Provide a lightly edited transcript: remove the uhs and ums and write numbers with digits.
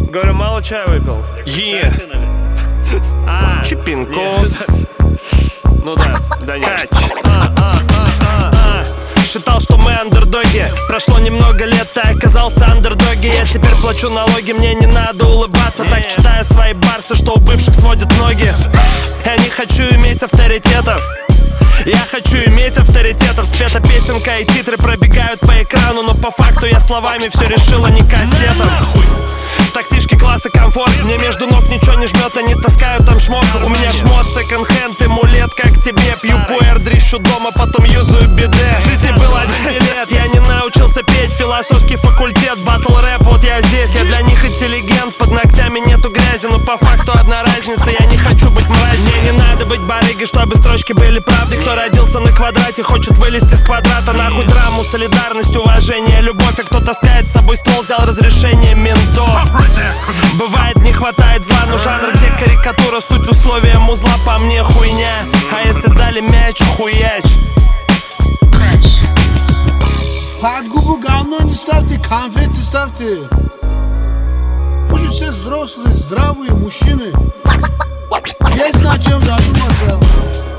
Говорю, мало чая выпил. Чипинкос. Ну да нет. Считал, что мы андердоги. Прошло немного лет, а оказался андердоги. Я теперь плачу налоги, мне не надо улыбаться. Так читаю свои барсы, что у бывших сводят ноги. Я не хочу иметь авторитетов. Я хочу иметь авторитетов. Спета песенка и титры пробегают по экрану, но по факту я словами все решила не кастетом. В таксишке класса комфорт. Мне между ног ничего не жмет, они таскают там шмот. У меня шмот, секонд-хенд, эмулет, как тебе. Пью пуэр, дрищу дома, потом юзаю биде. В жизни был один билет, я не научился петь. Философский факультет, батл рэп, вот я здесь. Я для них интеллигент, под ногтями нету грязи. Но по факту одна разница, я не хочу быть мразью. Мне не надо быть барыгой, чтобы строчки были правды. Кто родился на квадрате, хочет вылезти с квадрата. Нахуй драму, солидарность, уважение, любовь. А кто таскает с собой ствол, взял разрешение ментов. Бывает, не хватает зла, но жанр, где карикатура, суть условия музла, по мне хуйня. А если дали мяч, хуяч. Под губу говно не ставьте, конфеты ставьте. Вы же все взрослые, здравые мужчины. Есть над чем задуматься.